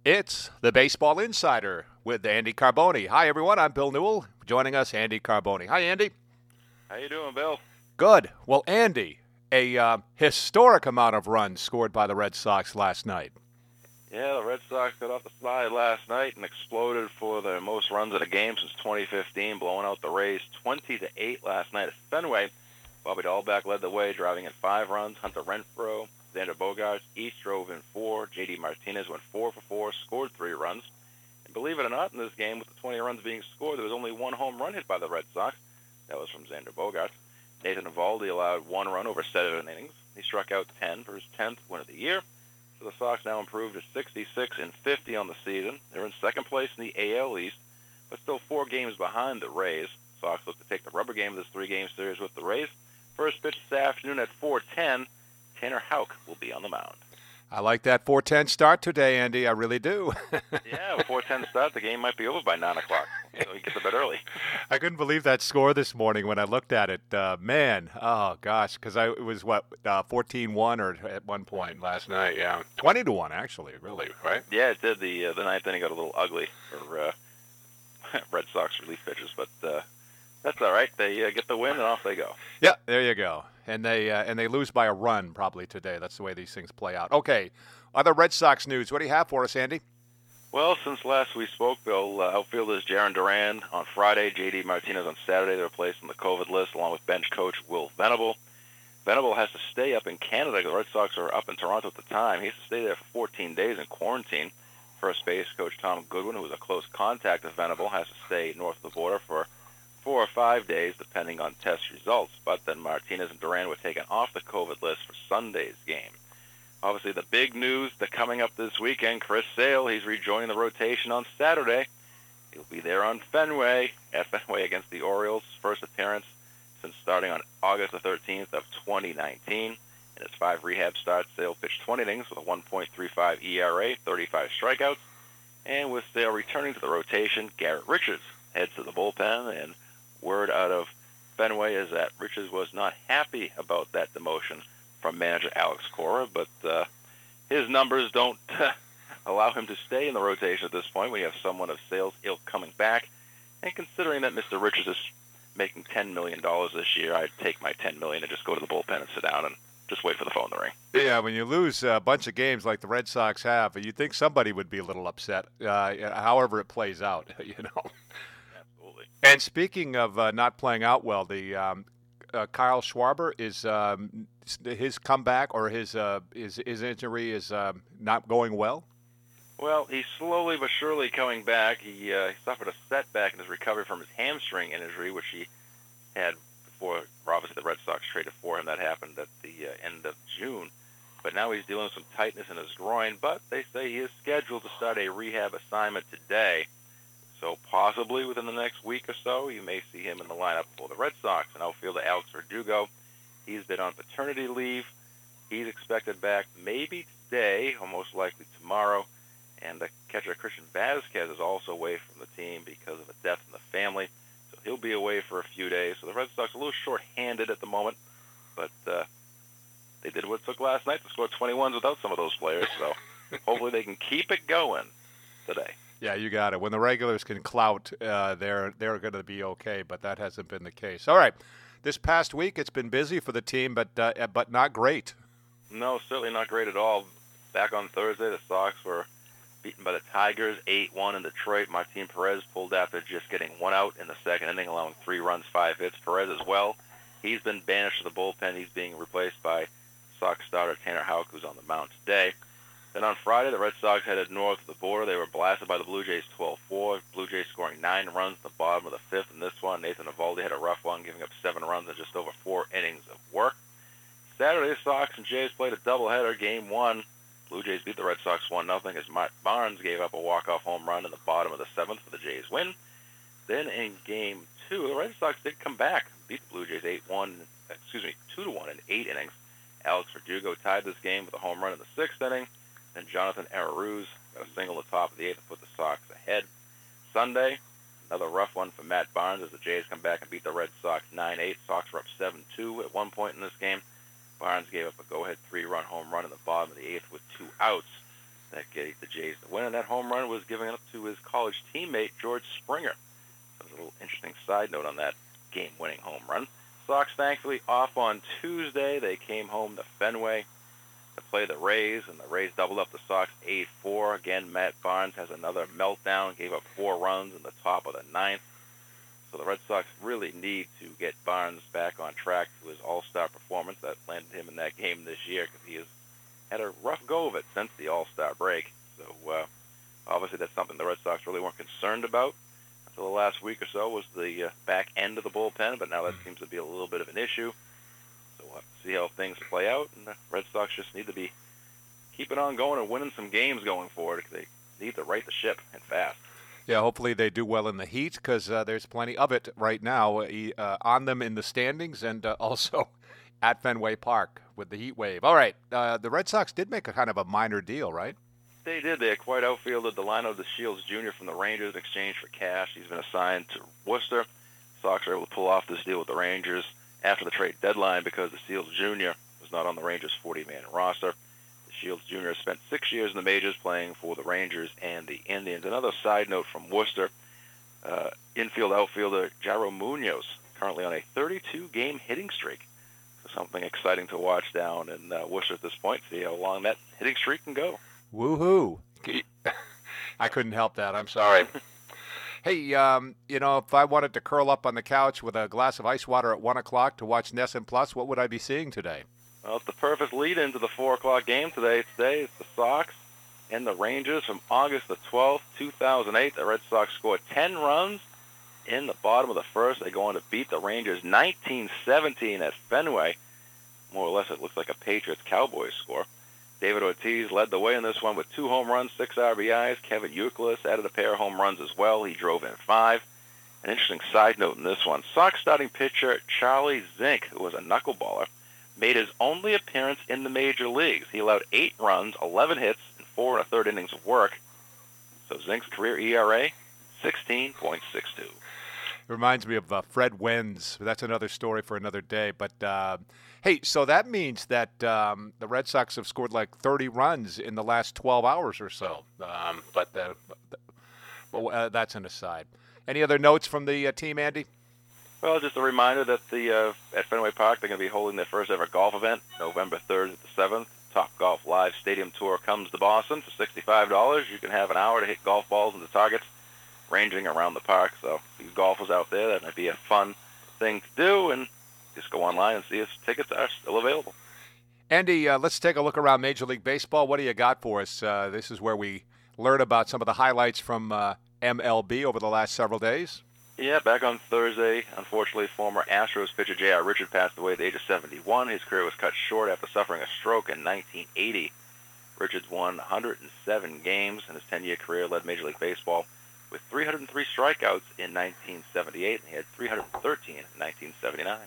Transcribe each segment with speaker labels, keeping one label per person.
Speaker 1: It's the Baseball Insider with Andy Carboni. Hi, everyone. I'm Bill Newell. Joining us, Andy Carboni. Hi, Andy.
Speaker 2: How you doing, Bill?
Speaker 1: Good. Well, Andy, a historic amount of runs scored by the Red Sox last night.
Speaker 2: Yeah, the Red Sox got off the slide last night and exploded for the most runs in a game since 2015, blowing out the Rays 20-8 last night at Fenway. Bobby Dahlbeck led the way, driving in 5 runs. Hunter Renfroe, Xander Bogaerts each drove in 4. J.D. Martinez went 4 for 4, scored 3 runs. And believe it or not, in this game, with the 20 runs being scored, there was only 1 home run hit by the Red Sox. That was from Xander Bogaerts. Nathan Eovaldi allowed 1 run over 7 innings. He struck out 10 for his 10th win of the year. So the Sox now improved to 66-50 on the season. They're in second place in the AL East, but still 4 games behind the Rays. Sox look to take the rubber game of this 3-game series with the Rays. First pitch this afternoon at 4:10. Tanner Houck will be on the mound.
Speaker 1: I like that 4:10 start today, Andy. I really do.
Speaker 2: Yeah, 4:10 start. The game might be over by 9 o'clock. So he gets to bed early.
Speaker 1: I couldn't believe that score this morning when I looked at it. Man, oh gosh, because it was 14-1 or at one point last night. Yeah, 20-1 actually. Really, right?
Speaker 2: Yeah, it did. The ninth inning got a little ugly for Red Sox relief pitchers, but that's all right. They get the win and off they go.
Speaker 1: Yeah, there you go. And they lose by a run probably today. That's the way these things play out. Okay, other Red Sox news. What do you have for us, Andy?
Speaker 2: Well, since last we spoke, Bill, outfielders Jarren Duran on Friday, J.D. Martinez on Saturday. They're placed on the COVID list along with bench coach Will Venable. Venable has to stay up in Canada because the Red Sox are up in Toronto at the time. He has to stay there for 14 days in quarantine. First base coach Tom Goodwin, who was a close contact of Venable, has to stay north of the border for 4 or 5 days, depending on test results. But then Martinez and Duran were taken off the COVID list for Sunday's game. Obviously, the big news that coming up this weekend, Chris Sale, he's rejoining the rotation on Saturday. He'll be there on Fenway, at Fenway against the Orioles. First appearance since starting on August the 13th of 2019. In his 5 rehab starts, Sale pitched 20 innings with a 1.35 ERA, 35 strikeouts. And with Sale returning to the rotation, Garrett Richards heads to the bullpen, and word out of Fenway is that Richards was not happy about that demotion from manager Alex Cora, but his numbers don't allow him to stay in the rotation at this point when you have someone of Sale's ilk coming back. And considering that Mr. Richards is making $10 million this year, I'd take my $10 million and just go to the bullpen and sit down and just wait for the phone to ring.
Speaker 1: Yeah, when you lose a bunch of games like the Red Sox have, you'd think somebody would be a little upset, however it plays out,
Speaker 2: Absolutely.
Speaker 1: And speaking of not playing out well, the Kyle Schwarber is his comeback or his injury is not going well.
Speaker 2: Well, he's slowly but surely coming back. He suffered a setback in his recovery from his hamstring injury, which he had before, obviously, the Red Sox traded for him. That happened at the end of June. But now he's dealing with some tightness in his groin. But they say he is scheduled to start a rehab assignment today. So possibly within the next week or so, you may see him in the lineup for the Red Sox. And outfielder Alex Verdugo, he's been on paternity leave. He's expected back maybe today, or most likely tomorrow. And the catcher Christian Vasquez is also away from the team because of a death in the family. So he'll be away for a few days. So the Red Sox are a little short-handed at the moment. But they did what it took last night to score 21s without some of those players. So hopefully they can keep it going today.
Speaker 1: Yeah, you got it. When the regulars can clout, they're going to be okay, but that hasn't been the case. All right, this past week it's been busy for the team, but not great.
Speaker 2: No, certainly not great at all. Back on Thursday, the Sox were beaten by the Tigers 8-1 in Detroit. Martin Perez pulled after just getting 1 out in the second inning, allowing 3 runs, 5 hits. Perez as well. He's been banished to the bullpen. He's being replaced by Sox starter Tanner Houck, who's on the mound today. Then on Friday, the Red Sox headed north of the border. They were blasted by the Blue Jays 12-4. Blue Jays scoring 9 runs at the bottom of the 5th in this one. Nathan Eovaldi had a rough one, giving up 7 runs in just over 4 innings of work. Saturday, the Sox and Jays played a doubleheader. Game 1, Blue Jays beat the Red Sox 1-0 as Matt Barnes gave up a walk-off home run in the bottom of the 7th for the Jays win. Then in Game 2, the Red Sox did come back, beat the Blue Jays 2-1 in 8 innings. Alex Verdugo tied this game with a home run in the 6th inning. Then Jonathan Arauz got a single at the top of the 8th to put the Sox ahead. Sunday, another rough one for Matt Barnes as the Jays come back and beat the Red Sox 9-8. Sox were up 7-2 at one point in this game. Barnes gave up a go-ahead 3-run home run in the bottom of the 8th with 2 outs. That gave the Jays the win, and that home run was given up to his college teammate, George Springer. There's a little interesting side note on that game-winning home run. Sox, thankfully, off on Tuesday. They came home to Fenway to play the Rays, and the Rays doubled up the Sox 8-4. Again, Matt Barnes has another meltdown, gave up 4 runs in the top of the ninth. So the Red Sox really need to get Barnes back on track to his all-star performance that landed him in that game this year, because he has had a rough go of it since the all-star break. So obviously that's something the Red Sox really weren't concerned about until the last week or so, was the back end of the bullpen, but now that seems to be a little bit of an issue. So we'll have to see how things play out, and the Red Sox just need to be keeping on going and winning some games going forward, because they need to right the ship, and fast.
Speaker 1: Yeah, hopefully they do well in the heat, because there's plenty of it right now on them in the standings, and also at Fenway Park with the heat wave. All right, the Red Sox did make a kind of a minor deal, right?
Speaker 2: They did. They acquired outfielder Delano DeShields Jr. from the Rangers in exchange for cash. He's been assigned to Worcester. Sox are able to pull off this deal with the Rangers after the trade deadline, because DeShields Jr. was not on the Rangers' 40-man roster. DeShields Jr. spent 6 years in the majors playing for the Rangers and the Indians. Another side note from Worcester, outfielder Jairo Munoz, currently on a 32-game hitting streak. So something exciting to watch down in Worcester at this point, see how long that hitting streak can go.
Speaker 1: Woohoo! I couldn't help that. I'm sorry. Hey, if I wanted to curl up on the couch with a glass of ice water at 1 o'clock to watch NESN Plus, what would I be seeing today?
Speaker 2: Well, it's the perfect lead-in to the 4 o'clock game today. Today it's the Sox and the Rangers from August the 12th, 2008. The Red Sox scored 10 runs in the bottom of the first. They go on to beat the Rangers 19-17 at Fenway. More or less, it looks like a Patriots-Cowboys score. David Ortiz led the way in this one with 2 home runs, 6 RBIs. Kevin Youkilis added a pair of home runs as well. He drove in 5. An interesting side note in this one, Sox starting pitcher Charlie Zink, who was a knuckleballer, made his only appearance in the major leagues. He allowed 8 runs, 11 hits, and 4 1/3 innings of work. So Zink's career ERA, 16.62.
Speaker 1: Reminds me of Fred Wenz. That's another story for another day. But, hey, so that means that the Red Sox have scored like 30 runs in the last 12 hours or so. But that's an aside. Any other notes from the team, Andy?
Speaker 2: Well, just a reminder that at Fenway Park, they're going to be holding their first ever golf event, November 3rd to the 7th. Top Golf Live Stadium Tour comes to Boston for $65. You can have an hour to hit golf balls into targets ranging around the park. So these golfers out there, that might be a fun thing to do, and just go online and see if tickets are still available.
Speaker 1: Andy, let's take a look around Major League Baseball. What do you got for us? This is where we learn about some of the highlights from MLB over the last several days.
Speaker 2: Yeah, back on Thursday, unfortunately, former Astros pitcher J.R. Richard passed away at the age of 71. His career was cut short after suffering a stroke in 1980. Richards won 107 games in his 10-year career, led Major League Baseball with 303 strikeouts in 1978, and he had 313 in 1979.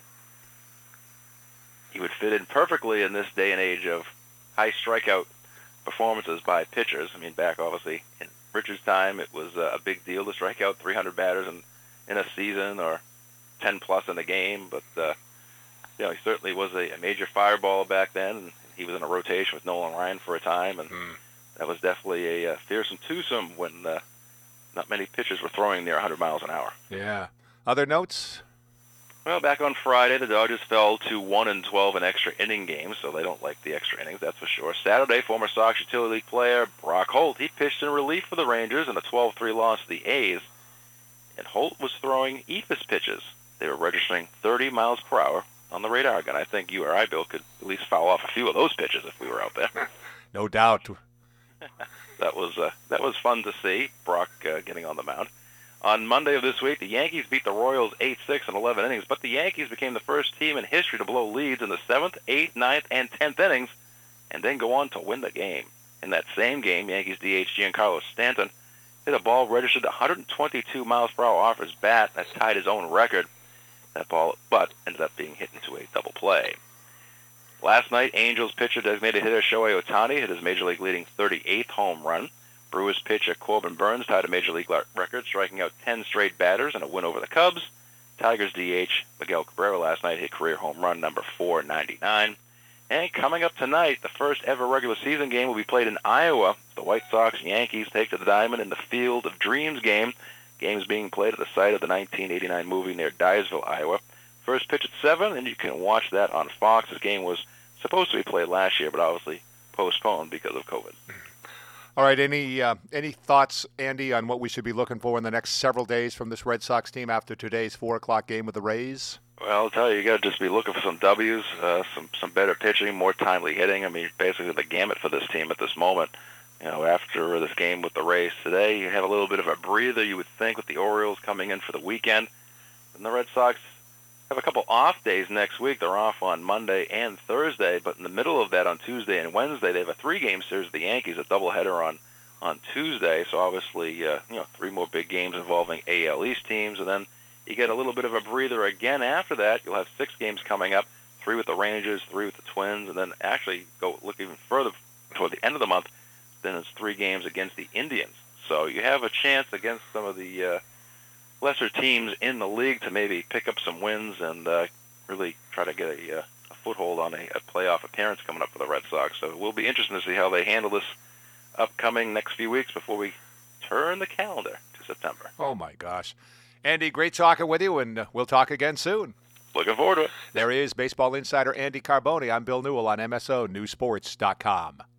Speaker 2: He would fit in perfectly in this day and age of high strikeout performances by pitchers. I mean, back obviously in Richard's time, it was a big deal to strike out 300 batters in a season or 10 plus in a game, but he certainly was a major fireball back then, and he was in a rotation with Nolan Ryan for a time, and that was definitely a fearsome twosome when not many pitchers were throwing near 100 miles an hour.
Speaker 1: Yeah. Other notes?
Speaker 2: Well, back on Friday, the Dodgers fell to 1-12 in extra inning games, so they don't like the extra innings, that's for sure. Saturday, former Sox utility league player Brock Holt, he pitched in relief for the Rangers in a 12-3 loss to the A's, and Holt was throwing eephus pitches. They were registering 30 miles per hour on the radar gun. I think you or I, Bill, could at least foul off a few of those pitches if we were out there.
Speaker 1: No doubt.
Speaker 2: That was fun to see, Brock getting on the mound. On Monday of this week, the Yankees beat the Royals 8-6 in 11 innings, but the Yankees became the first team in history to blow leads in the 7th, 8th, 9th, and 10th innings, and then go on to win the game. In that same game, Yankees DH Giancarlo Stanton hit a ball registered 122 miles per hour off his bat. That tied his own record. That ball, but ended up being hit into a double play. Last night, Angels pitcher designated hitter Shohei Ohtani hit his Major League leading 38th home run. Brewers pitcher Corbin Burns tied a Major League record, striking out 10 straight batters in a win over the Cubs. Tigers DH Miguel Cabrera last night hit career home run number 499. And coming up tonight, the first ever regular season game will be played in Iowa. The White Sox and Yankees take to the diamond in the Field of Dreams game. Game's being played at the site of the 1989 movie near Dyersville, Iowa. First pitch at 7, and you can watch that on Fox. This game was supposed to be played last year, but obviously postponed because of COVID.
Speaker 1: All right, any thoughts, Andy, on what we should be looking for in the next several days from this Red Sox team after today's 4 o'clock game with the Rays?
Speaker 2: Well, I'll tell you got to just be looking for some W's, some better pitching, more timely hitting. I mean, basically the gamut for this team at this moment. After this game with the Rays today, you have a little bit of a breather, you would think, with the Orioles coming in for the weekend. And the Red Sox have a couple off days next week. They're off on Monday and Thursday, but in the middle of that on Tuesday and Wednesday, they have a 3-game series with the Yankees, a doubleheader on Tuesday. So obviously, 3 more big games involving AL East teams, and then you get a little bit of a breather again after that. You'll have 6 games coming up, 3 with the Rangers, 3 with the Twins, and then actually go look even further toward the end of the month. Then it's 3 games against the Indians. So you have a chance against some of the lesser teams in the league to maybe pick up some wins and really try to get a foothold on a playoff appearance coming up for the Red Sox. So it will be interesting to see how they handle this upcoming next few weeks before we turn the calendar to September.
Speaker 1: Oh, my gosh. Andy, great talking with you, and we'll talk again soon.
Speaker 2: Looking forward to it.
Speaker 1: There is Baseball Insider Andy Carboni. I'm Bill Newell on MSONewsports.com.